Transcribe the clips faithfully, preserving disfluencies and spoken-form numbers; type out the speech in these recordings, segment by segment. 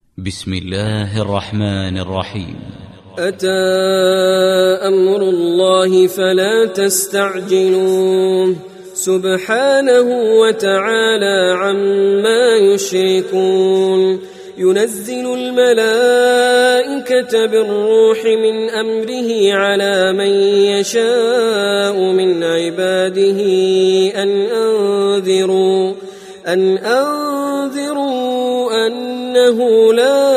بسم الله الرحمن الرحيم. أتى أمر الله فلا تستعجلوه سبحانه وتعالى عما يشركون. ينزل الملائكة بالروح من أمره على من يشاء من عباده أن أنذروا أن أنذروا أنه لا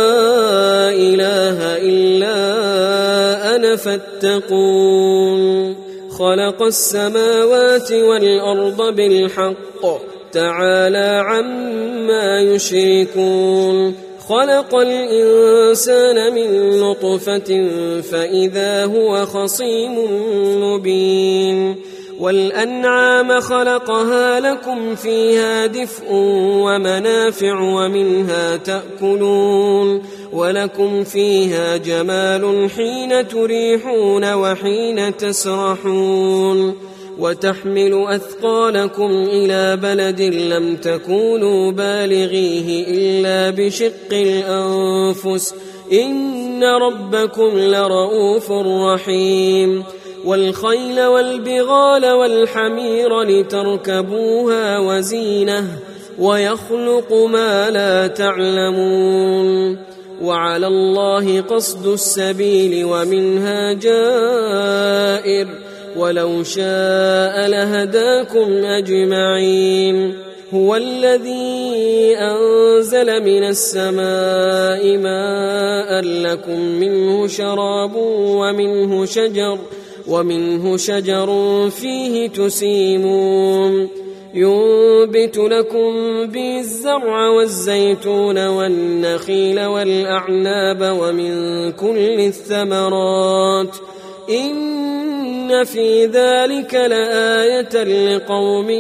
إله إلا أنا فاتقون. خلق السماوات والأرض بالحق تعالى عما يشركون. خلق الإنسان من نطفة فإذا هو خصيم مبين. والأنعام خلقها لكم فيها دفء ومنافع ومنها تأكلون ولكم فيها جمال حين تريحون وحين تسرحون. وتحمل أثقالكم إلى بلد لم تكونوا بالغيه إلا بشق الأنفس إن ربكم لرؤوف رحيم. والخيل والبغال والحمير لتركبوها وزينة ويخلق ما لا تعلمون. وعلى الله قصد السبيل ومنها جائر ولو شاء لهداكم أجمعين. هو الذي أنزل من السماء ماء لكم منه شراب ومنه شجر ومنه شجر فيه تسيمون. ينبت لكم به الزرع والزيتون والنخيل والأعناب ومن كل الثمرات إن في ذلك لآية لقوم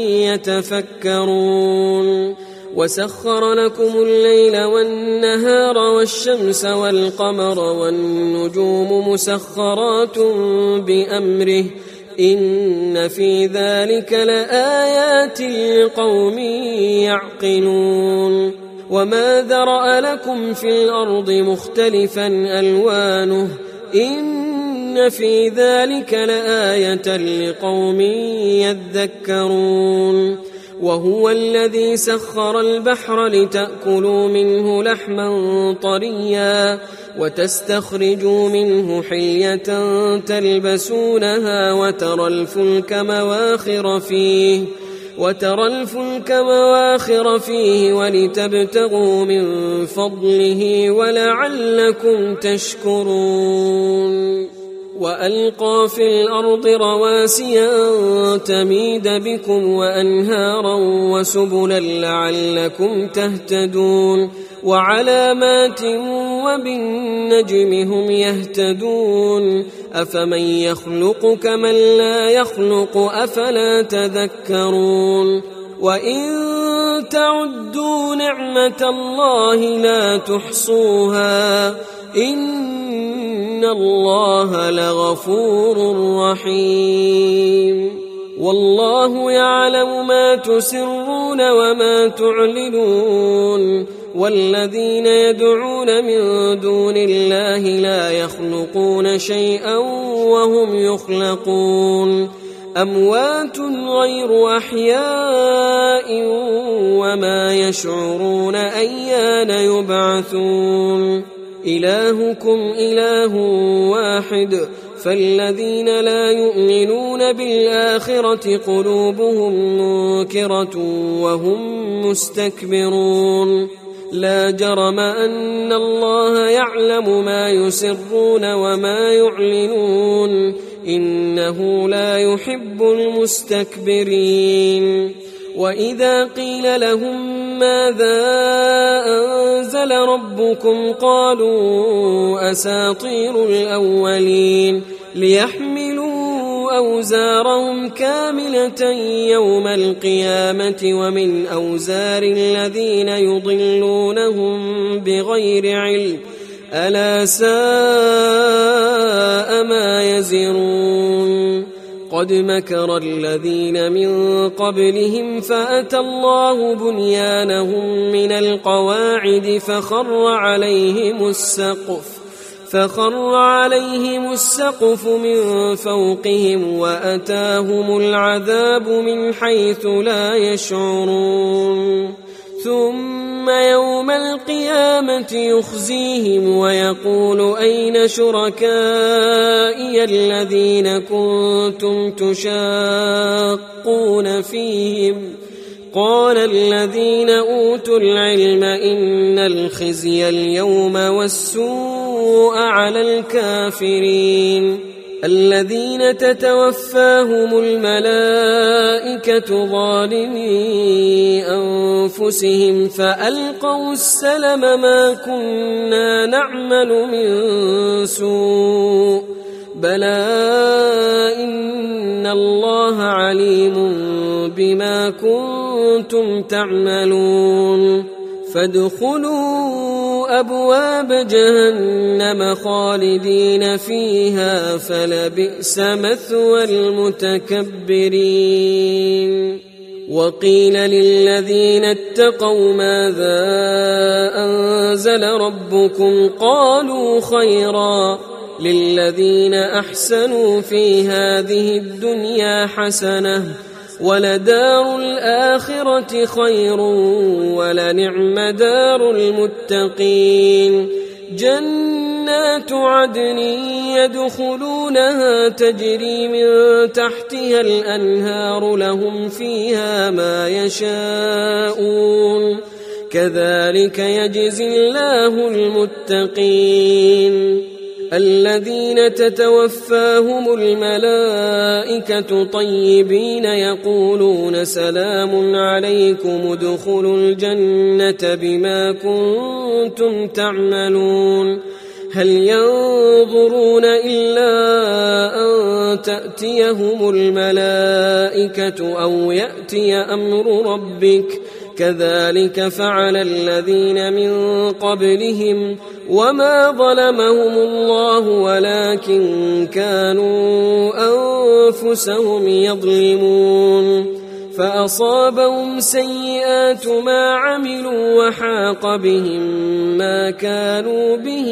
يتفكرون. وسخر لكم الليل والنهار والشمس والقمر والنجوم مسخرات بأمره إن في ذلك لآيات لقوم يعقلون. وما ذرأ لكم في الأرض مختلفا ألوانه إن في ذلك لآية لقوم يذكرون. وهو الذي سخر البحر لتأكلوا منه لحما طريا وتستخرجوا منه حلية تلبسونها وترى الفلك مواخر فيه وترى الفلك مواخر فيه ولتبتغوا من فضله ولعلكم تشكرون. وألقى في الأرض رواسي أن تميد بكم وأنهارا وسبلا لعلكم تهتدون. وعلامات وبالنجم هم يهتدون. أفمن يخلق كمن لا يخلق أفلا تذكرون. وإن تعدوا نعمة الله لا تحصوها إن الله لغفور رحيم. والله يعلم ما تسرون وما تعلنون. والذين يدعون من دون الله لا يخلقون شيئا وهم يخلقون. أموات غير أحياء وما يشعرون أيان يبعثون. إلهكم إله واحد فالذين لا يؤمنون بالآخرة قلوبهم منكرة وهم مستكبرون. لا جرم أن الله يعلم ما يسرون وما يعلنون إنه لا يحب المستكبرين. وإذا قيل لهم ماذا أنزل ربكم قالوا أساطير الأولين ليحملوا أوزارهم كاملة يوم القيامة ومن أوزار الذين يضلونهم بغير علم ألا ساء ما يزرون. قد مكر الذين من قبلهم فأتى الله بنيانهم من القواعد فخر عليهم السقف فخر عليهم السقف من فوقهم وأتاهم العذاب من حيث لا يشعرون ثم يوم القيامة يخزيهم ويقول أين شركائي الذين كنتم تشاقون فيهم قال الذين أوتوا العلم إن الخزي اليوم والسوء على الكافرين الذين تتوفاهم الملائكة ظالمي أنفسهم فألقوا السلم ما كنا نعمل من سوء بلى إن الله عليم بما كنتم تعملون فادخلوا أبواب جهنم خالدين فيها فلبئس مثوى المتكبرين وقيل للذين اتقوا ماذا أنزل ربكم قالوا خيرا للذين أحسنوا في هذه الدنيا حسنة ولدار الآخرة خير ولنعم دار المتقين جنات عدن يدخلونها تجري من تحتها الأنهار لهم فيها ما يشاءون كذلك يجزي الله المتقين الذين تتوفاهم الملائكة طيبين يقولون سلام عليكم ادخلوا الجنة بما كنتم تعملون هل ينظرون إلا أن تأتيهم الملائكة أو يأتي أمر ربك كذلك فعل الذين من قبلهم وما ظلمهم الله ولكن كانوا أنفسهم يظلمون فأصابهم سيئات ما عملوا وحاق بهم ما كانوا به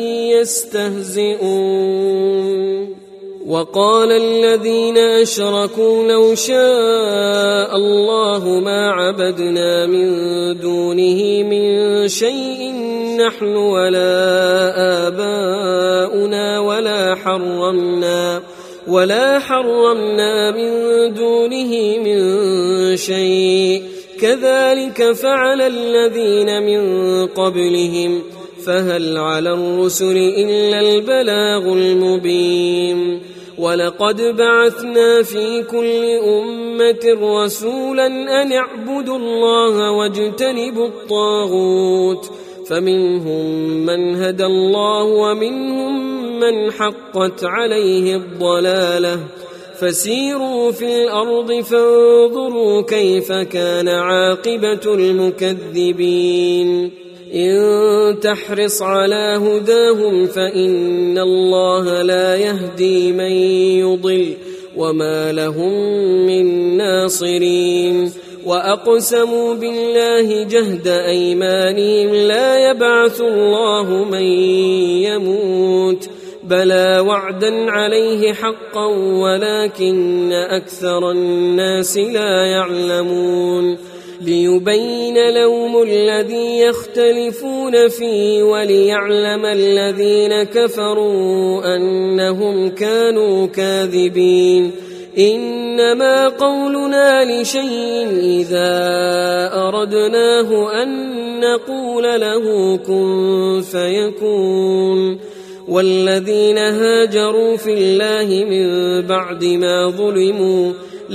يستهزئون وقال الذين أشركوا لو شاء الله ما عبدنا من دونه من شيء نحن ولا آباؤنا ولا حرمنا ولا حرمنا من دونه من شيء كذلك فعل الذين من قبلهم فهل على الرسل إلا البلاغ المبين ولقد بعثنا في كل أمة رسولا أن اعبدوا الله واجتنبوا الطاغوت فمنهم من هدى الله ومنهم من حقت عليه الضلالة فسيروا في الأرض فانظروا كيف كان عاقبة المكذبين إن تحرص على هداهم فإن الله لا يهدي من يضل وما لهم من ناصرين وأقسموا بالله جهد أيمانهم لا يبعث الله من يموت بلى وعدا عليه حقا ولكن أكثر الناس لا يعلمون ليبين لهم الذي يختلفون فيه وليعلم الذين كفروا أنهم كانوا كاذبين إنما قولنا لشيء إذا أردناه أن نقول له كن فيكون والذين هاجروا في الله من بعد ما ظلموا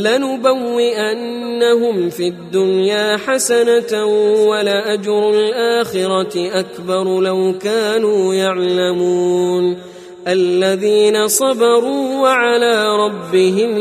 لنبوئنهم في الدنيا حسنة ولأجر الآخرة أكبر لو كانوا يعلمون الذين صبروا وعلى ربهم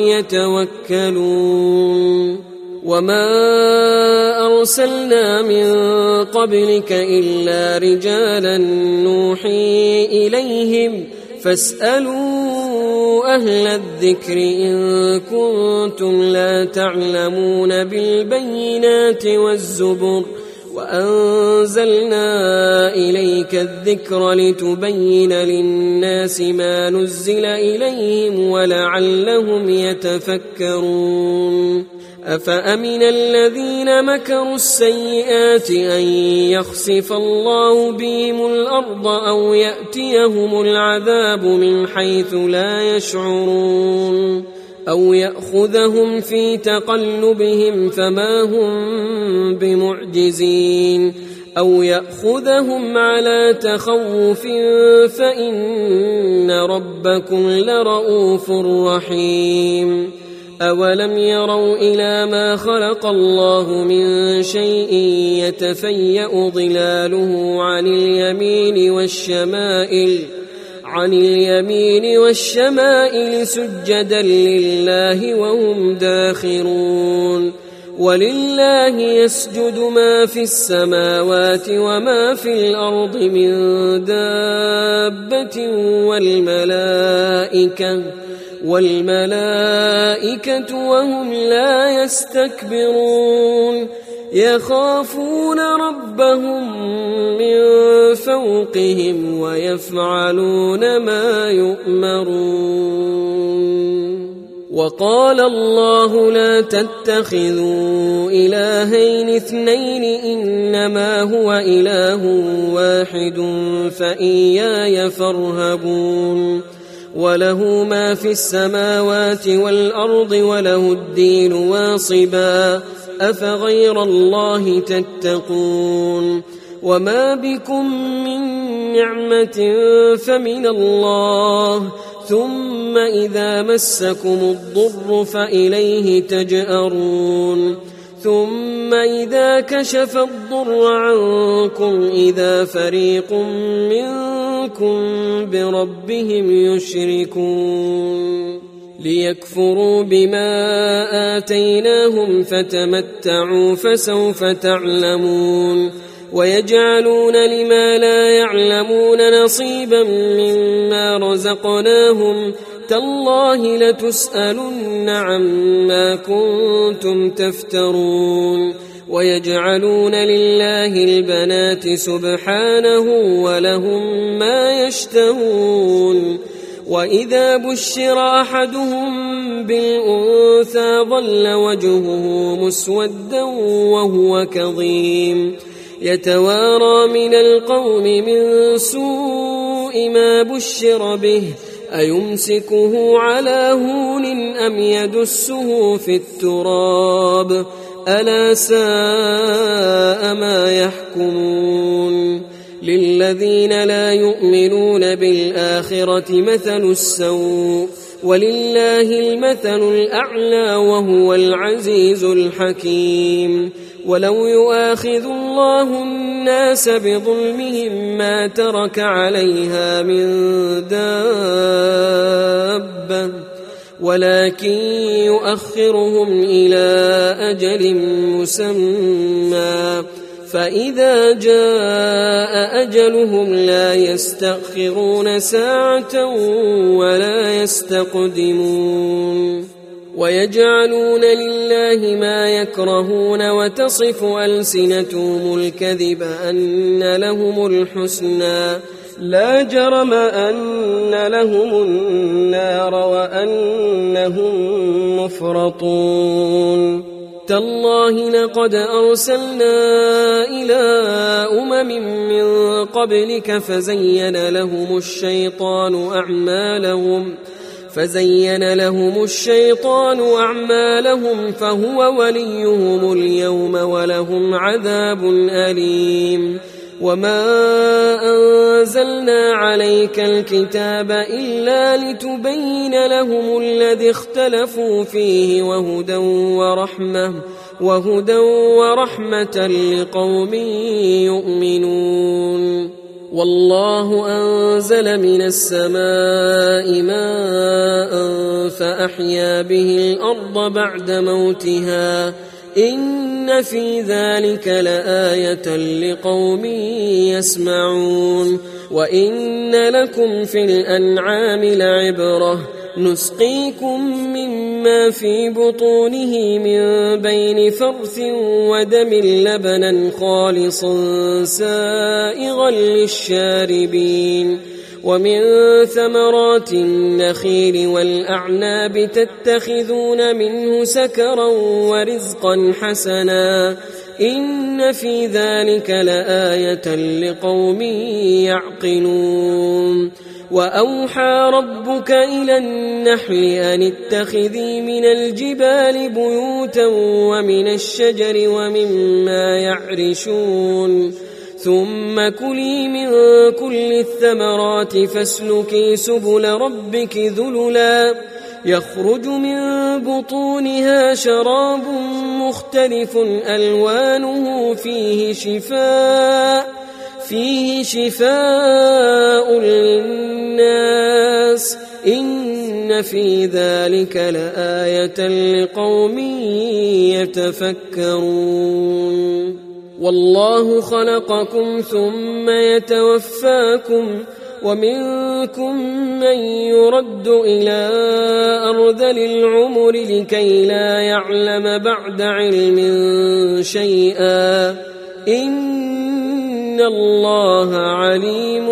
يتوكلون وما أرسلنا من قبلك إلا رجالا نوحي إليهم فاسألوا أهل الذكر إن كنتم لا تعلمون بالبينات والزبر وأنزلنا إليك الذكر لتبين للناس ما نزل إليهم ولعلهم يتفكرون أفأمن الذين مكروا السيئات أن يخسف الله بهم الأرض أو يأتيهم العذاب من حيث لا يشعرون أو يأخذهم في تقلبهم فما هم بمعجزين أو يأخذهم على تخوف فإن ربكم لرؤوف رحيم أولم يروا إلى ما خلق الله من شيء يتفيأ ظلاله عن اليمين والشمائل عن اليمين والشمائل سجدا لله وهم داخرون ولله يسجد ما في السماوات وما في الأرض من دابة والملائكة والملائكة وهم لا يستكبرون يخافون ربهم من فوقهم ويفعلون ما يؤمرون وقال الله لا تتخذوا إلهين اثنين إنما هو إله واحد فإياي فارهبون وله ما في السماوات والأرض وله الدين واصبا أفغير الله تتقون وما بكم من نعمة فمن الله ثم إذا مسكم الضر فإليه تجأرون ثم إذا كشف الضر عنكم إذا فريق منكم بربهم يشركون ليكفروا بما آتيناهم فتمتعوا فسوف تعلمون ويجعلون لما لا يعلمون نصيبا مما رزقناهم تالله لتسألن عما كنتم تفترون ويجعلون لله البنات سبحانه ولهم ما يشتهون وإذا بشر أحدهم بالأنثى ظل وجهه مسودا وهو كظيم يتوارى من القوم من سوء ما بشر به أيمسكه على هون أم يدسه في التراب ألا ساء ما يحكمون للذين لا يؤمنون بالآخرة مثل السوء ولله المثل الأعلى وهو العزيز الحكيم ولو يؤاخذ الله الناس بظلمهم ما ترك عليها من دابة ولكن يؤخرهم إلى أجل مسمى فإذا جاء أجلهم لا يستأخرون ساعة ولا يستقدمون ويجعلون لله ما يكرهون وتصف ألسنتهم الكذب أن لهم الحسنى لا جرم أن لهم النار وأنهم مفرطون تالله لقد أرسلنا إلى أمم من قبلك فزين لهم الشيطان أعمالهم فزين لهم الشيطان أعمالهم فهو وليهم اليوم ولهم عذاب أليم وما أنزلنا عليك الكتاب إلا لتبين لهم الذي اختلفوا فيه وهدى ورحمة وهدى ورحمة لقوم يؤمنون والله أنزل من السماء ماء فأحيا به الأرض بعد موتها إن في ذلك لآية لقوم يسمعون وإن لكم في الأنعام لعبرة نسقيكم مما في بطونه من بين فرث ودم لبنا خالصا سائغا للشاربين ومن ثمرات النخيل والأعناب تتخذون منه سكرا ورزقا حسنا إن في ذلك لآية لقوم يعقلون وأوحى ربك إلى النحل أن اتخذي من الجبال بيوتا ومن الشجر ومما يعرشون ثم كلي من كل الثمرات فاسلكي سبل ربك ذللا يخرج من بطونها شراب مختلف ألوانه فيه شفاء فيه شفاء للناس إن في ذلك لآية لقوم يتفكرون والله خلقكم ثم يتوفاكم ومنكم من يرد إلى أرذل العمر لكي لا يعلم بعد علم شيئا إن الله عليم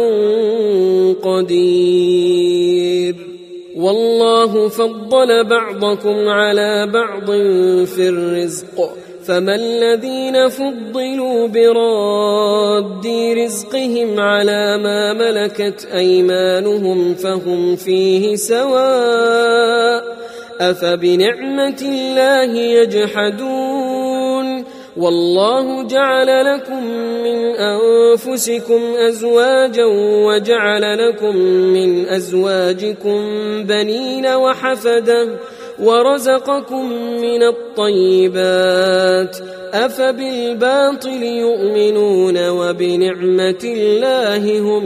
قدير والله فضل بعضكم على بعض في الرزق فما الذين فضلوا براد رزقهم على ما ملكت أيمانهم فهم فيه سواء أفبنعمة الله يجحدون والله جعل لكم من أنفسكم أزواجا وجعل لكم من أزواجكم بنين وحفدة ورزقكم من الطيبات أفبالباطل يؤمنون وبنعمة الله هم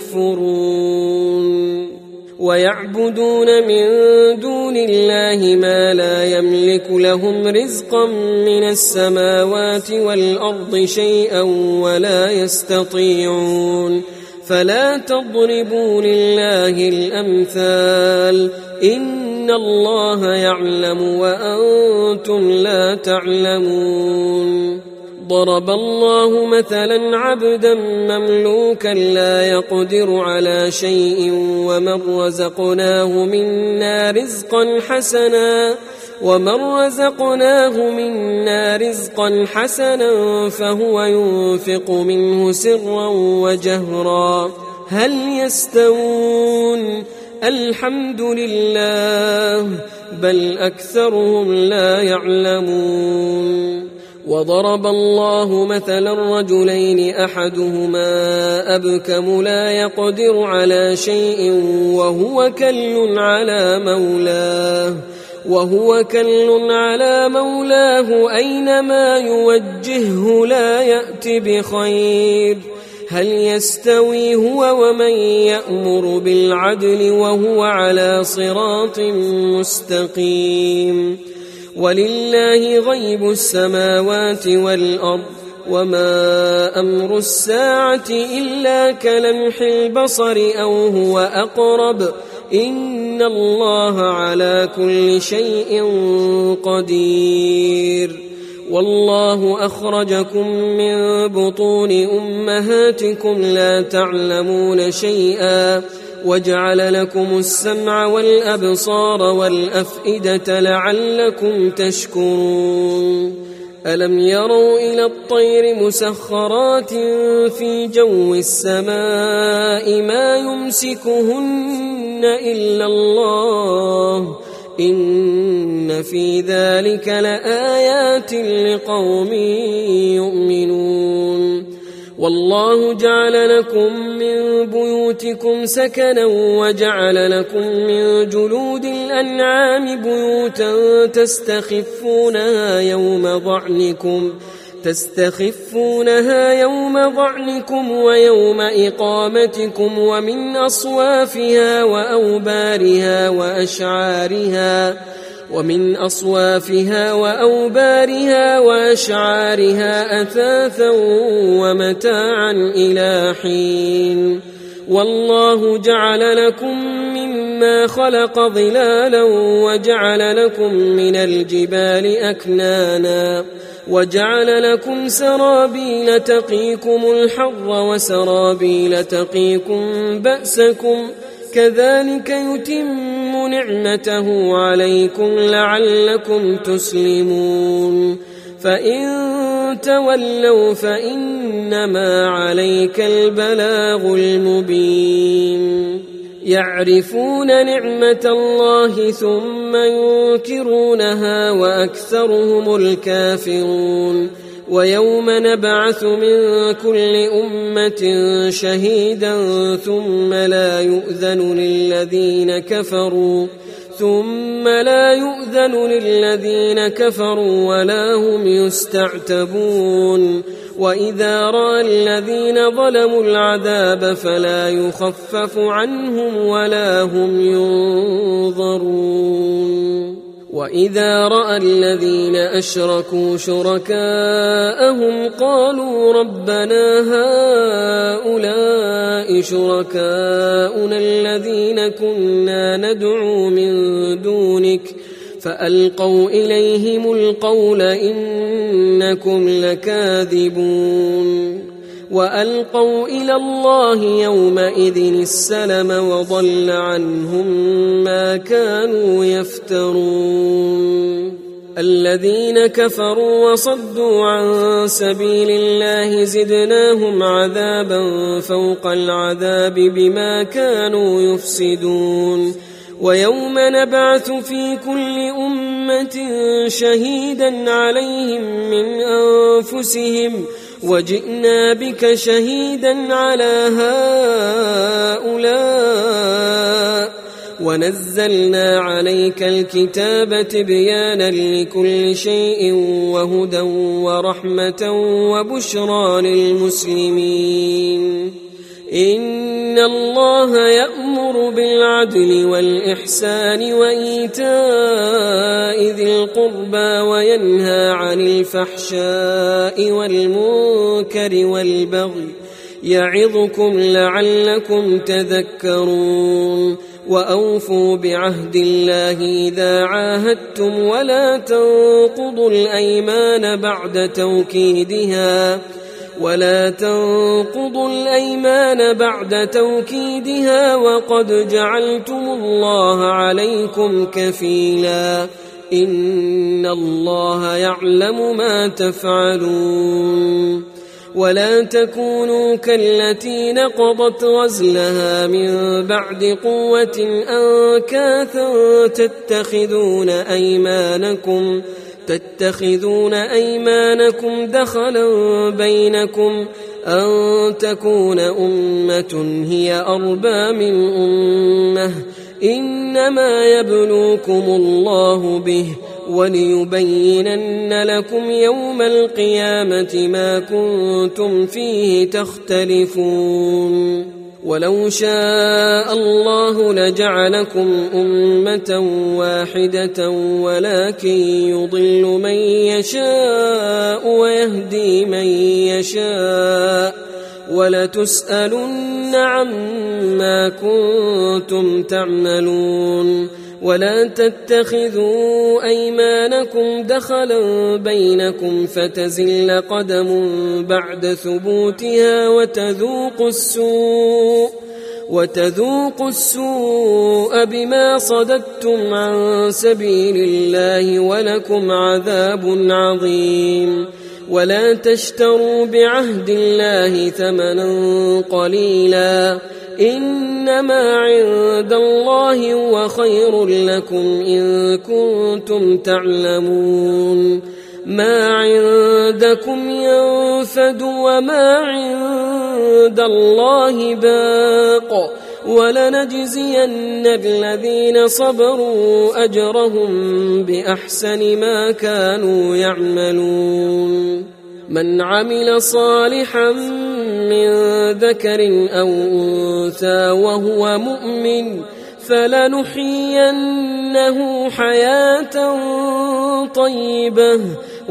يكفرون ويعبدون من دون الله ما لا يملك لهم رزقا من السماوات والأرض شيئا ولا يستطيعون فلا تضربوا لله الأمثال إن الله يعلم وأنتم لا تعلمون ضرب الله مثلا عبدا مملوكا لا يقدر على شيء ومن رزقناه منا رزقا حسنا ومن رزقناه منا رزقا حسنا فهو ينفق منه سرا وجهرا هل يستوون الحمد لله بل أكثرهم لا يعلمون وضرب الله مثلا رجلين أحدهما أبكم لا يقدر على شيء وهو كل على مولاه وهو كل على مولاه أينما يوجهه لا يأتي بخير هل يستوي هو ومن يأمر بالعدل وهو على صراط مستقيم ولله غيب السماوات والأرض وما أمر الساعة إلا كلمح البصر أو هو أقرب إن الله على كل شيء قدير والله أخرجكم من بطون أمهاتكم لا تعلمون شيئا وجعل لكم السمع والأبصار والأفئدة لعلكم تشكرون ألم يروا إلى الطير مسخرات في جو السماء ما يمسكهن إلا الله إن في ذلك لآيات لقوم يؤمنون والله جعل لكم من بيوتكم سكنا وجعل لكم من جلود الأنعام بيوتا تستخفونها يوم ضعنكم تستخفونها يوم ضعنكم ويوم إقامتكم ومن أصوافها وأوبارها وأشعارها ومن أصوافها وأوبارها وأشعارها أثاثا ومتاعا إلى حين. والله جعل لكم مما خلق ظلالا وجعل لكم من الجبال أكنانا وجعل لكم سرابيل تقيكم الحر وسرابيل تقيكم بأسكم كذلك يتم نعمته عليكم لعلكم تسلمون. فإن تولوا فإنما عليك البلاغ المبين. يعرفون نعمة الله ثم ينكرونها وأكثرهم الكافرون. ويوم نبعث من كل أمة شهيدا ثم لا يؤذن للذين كفروا ثم لا يؤذن للذين كفروا ولا هم يستعتبون. وإذا رأى الذين ظلموا العذاب فلا يخفف عنهم ولا هم ينظرون. وإذا رأى الذين أشركوا شركاءهم قالوا ربنا هؤلاء شركاؤنا الذين كنا ندعو من دونك فألقوا إليهم القول إنكم لكاذبون. وألقوا إلى الله يومئذ السلم وضل عنهم ما كانوا يفترون. الذين كفروا وصدوا عن سبيل الله زدناهم عذابا فوق العذاب بما كانوا يفسدون. ويوم نبعث في كل أمة شهيدا عليهم من أنفسهم وجئنا بك شهيدا على هؤلاء ونزلنا عليك الكتاب تبيانا لكل شيء وهدى ورحمة وبشرى للمسلمين. إن الله يأمر بالعدل والإحسان وإيتاء ذي القربى وينهى عن الفحشاء والمنكر والبغي يعظكم لعلكم تذكرون. وأوفوا بعهد الله إذا عاهدتم ولا تنقضوا الأيمان بعد توكيدها ولا تنقضوا الأيمان بعد توكيدها وقد جعلتم الله عليكم كفيلا إن الله يعلم ما تفعلون. ولا تكونوا كالتي نقضت غزلها من بعد قوة أنكاثا تتخذون أيمانكم تتخذون أيمانكم دخلا بينكم أن تكون أمة هي أربى من أمة إنما يبلوكم الله به وليبينن لكم يوم القيامة ما كنتم فيه تختلفون. ولو شاء الله لجعلكم أمة واحدة ولكن يضل من يشاء ويهدي من يشاء ولتسألن عما كنتم تعملون. ولا تتخذوا أيمانكم دخلا بينكم فتزل قدم بعد ثبوتها وتذوقوا السوء وتذوقوا السوء بما صددتم عن سبيل الله ولكم عذاب عظيم. ولا تشتروا بعهد الله ثمنا قليلا إنما عند الله هو خير لكم إن كنتم تعلمون. ما عندكم ينفد وما عند الله باق ولنجزين الذين صبروا أجرهم بأحسن ما كانوا يعملون. من عمل صالحا من ذكر أو أنثى وهو مؤمن فلنحيينه حياة طيبة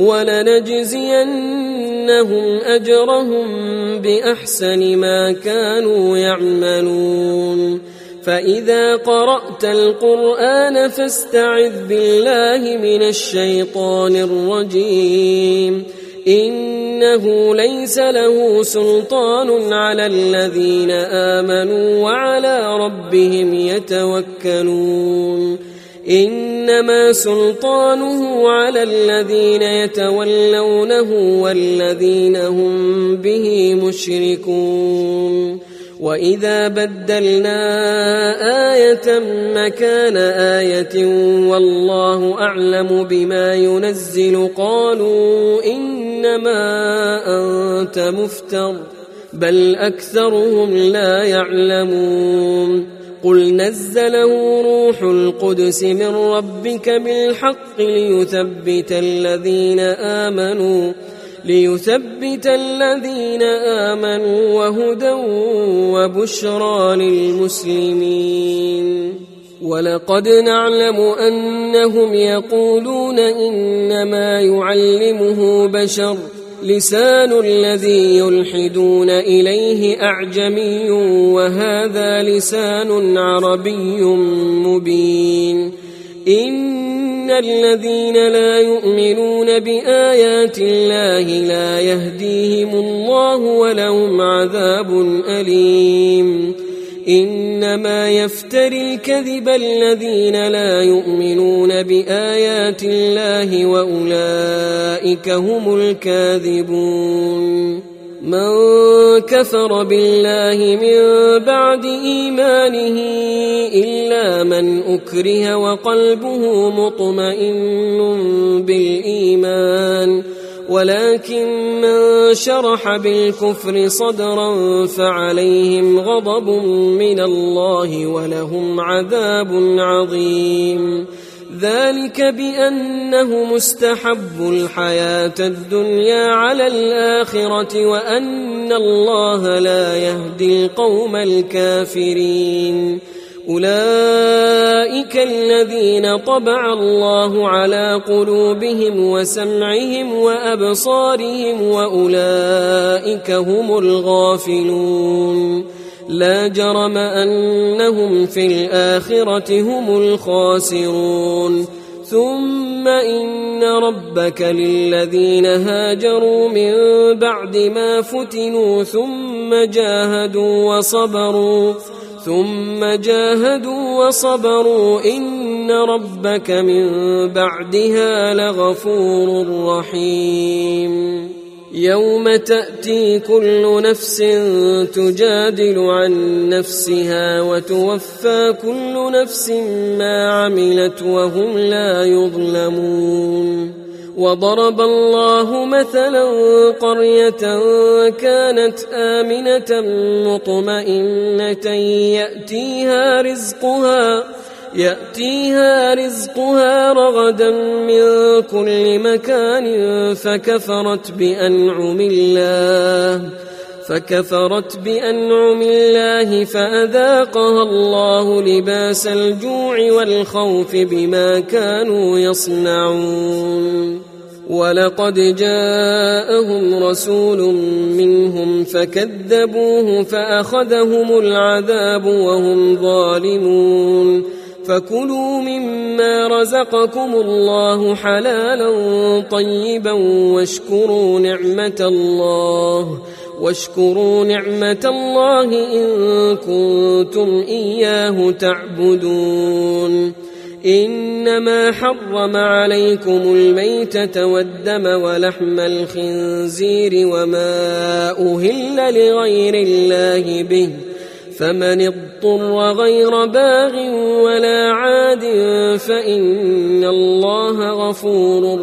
ولنجزينهم أجرهم بأحسن ما كانوا يعملون فإذا قرأت القرآن فاستعذ بالله من الشيطان الرجيم إنه ليس له سلطان على الذين آمنوا وعلى ربهم يتوكلون إنما سلطانه على الذين يتولونه والذين هم به مشركون وإذا بدلنا آية مكان آية والله أعلم بما ينزل قالوا إنما أنت مفتر بل أكثرهم لا يعلمون قل نزله روح القدس من ربك بالحق ليثبت الذين آمنوا ليثبت الذين آمنوا وهدى وبشرى للمسلمين ولقد نعلم أنهم يقولون إنما يعلمه بشر لسان الذي يلحدون إليه أعجمي وهذا لسان عربي مبين إن الذين لا يؤمنون بآيات الله لا يهديهم الله ولهم عذاب أليم إنما يفتري الكذب الذين لا يؤمنون بآيات الله وأولئك هم الكاذبون من كفر بالله من بعد إيمانه إلا من أكره وقلبه مطمئن بالإيمان ولكن من شرح بالكفر صدرا فعليهم غضب من الله ولهم عذاب عظيم ذلك بأنه مستحب الحياة الدنيا على الآخرة وأن الله لا يهدي القوم الكافرين أولئك الذين طبع الله على قلوبهم وسمعهم وأبصارهم وأولئك هم الغافلون لا جرم أنهم في الآخرة هم الخاسرون ثم إن ربك للذين هاجروا من بعد ما فتنوا ثم جاهدوا وصبروا ثم جاهدوا وصبروا إن ربك من بعدها لغفور رحيم يوم تأتي كل نفس تجادل عن نفسها وتوفى كل نفس ما عملت وهم لا يظلمون وضرب الله مثلا قرية كانت آمنة مطمئنة يأتيها رزقها يأتيها رزقها رغدا من كل مكان فكفرت بأنعم الله فكفرت بأنعم الله فأذاقها الله لباس الجوع والخوف بما كانوا يصنعون ولقد جاءهم رسول منهم فكذبوه فأخذهم العذاب وهم ظالمون فكلوا مما رزقكم الله حلالا طيبا واشكروا نعمة الله واشكروا نعمة الله إن كنتم إياه تعبدون إنما حرم عليكم الميتة والدم ولحم الخنزير وما أهل لغير الله به فمن اضطر غير باغ ولا عاد فإن الله غفور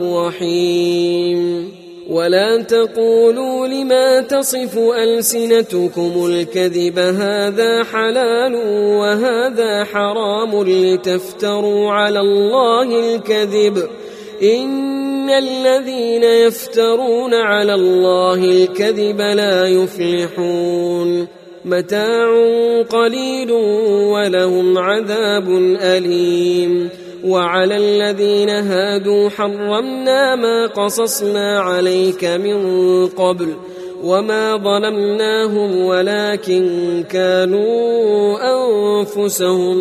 رحيم ولا تقولوا لما تصف ألسنتكم الكذب هذا حلال وهذا حرام لتفتروا على الله الكذب إن الذين يفترون على الله الكذب لا يفلحون متاع قليل ولهم عذاب أليم. وعلى الذين هادوا حرمنا ما قصصنا عليك من قبل وما ظلمناهم ولكن كانوا أنفسهم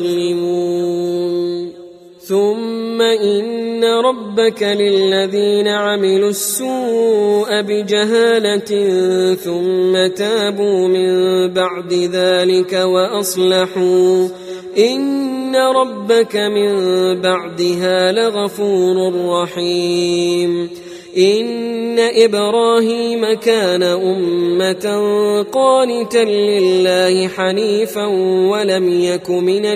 يظلمون. ثم إن ربك للذين عملوا السوء بجهالة ثم تابوا من بعد ذلك وأصلحوا إن ربك من بعدها لغفور رحيم. إن إبراهيم كان أمة قانتا لله حنيفا ولم يك من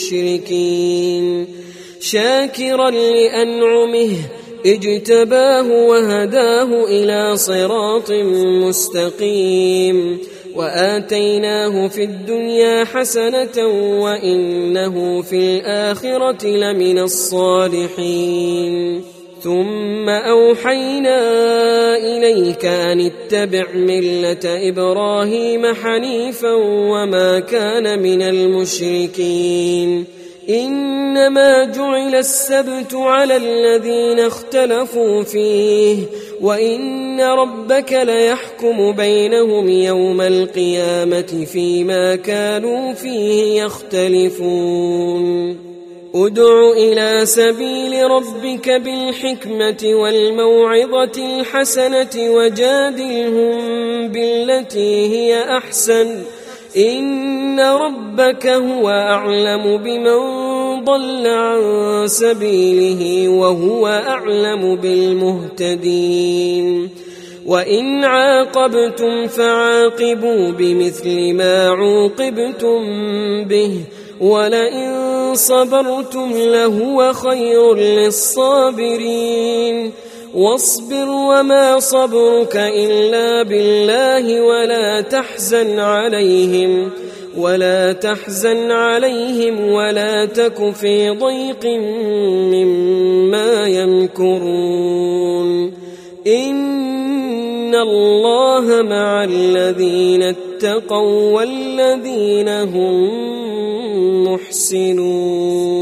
المشركين شاكرا لأنعمه اجتباه وهداه إلى صراط مستقيم. وآتيناه في الدنيا حسنة وإنه في الآخرة لمن الصالحين. ثم أوحينا إليك أن اتبع ملة إبراهيم حنيفا وما كان من المشركين. إنما جعل السبت على الذين اختلفوا فيه وإن ربك ليحكم بينهم يوم القيامة فيما كانوا فيه يختلفون. ادع إلى سبيل ربك بالحكمة والموعظة الحسنة وجادلهم بالتي هي أحسن إن ربك هو أعلم بمن ضل عن سبيله وهو أعلم بالمهتدين. وإن عاقبتم فعاقبوا بمثل ما عوقبتم به ولئن صبرتم لهو خير للصابرين. واصبر وما صبرك إلا بالله ولا تحزن عليهم ولا تحزن عليهم ولا تك في ضيق مما يمكرون. إن الله مع الذين اتقوا والذين هم محسنون.